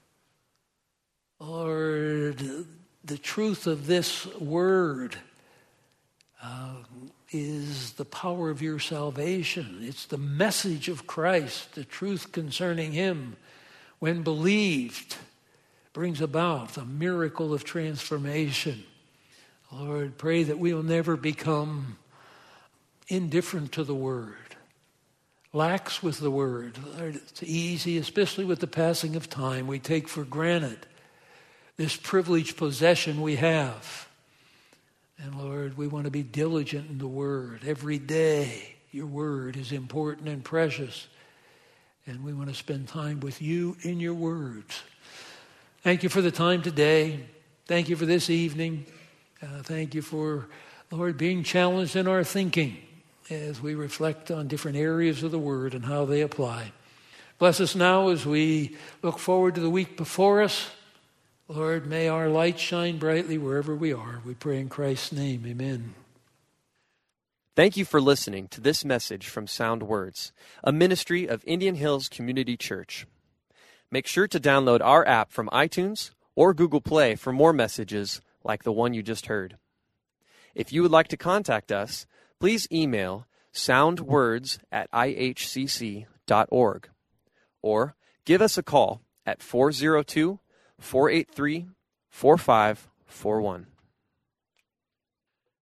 Lord, the truth of this word uh, is the power of your salvation. It's the message of Christ, the truth concerning him, when believed, brings about a miracle of transformation. Lord, pray that we will never become indifferent to the word, lax with the word. Lord, it's easy, especially with the passing of time. We take for granted this privileged possession we have. And Lord, we want to be diligent in the word. Every day, your word is important and precious. And we want to spend time with you in your words. Thank you for the time today. Thank you for this evening. Uh, thank you for, Lord, being challenged in our thinking as we reflect on different areas of the word and how they apply. Bless us now as we look forward to the week before us. Lord, may our light shine brightly wherever we are. We pray in Christ's name. Amen. Thank you for listening to this message from Sound Words, a ministry of Indian Hills Community Church. Make sure to download our app from iTunes or Google Play for more messages like the one you just heard. If you would like to contact us, please email soundwords at i h c c dot org or give us a call at four oh two, four eight three, four five four one.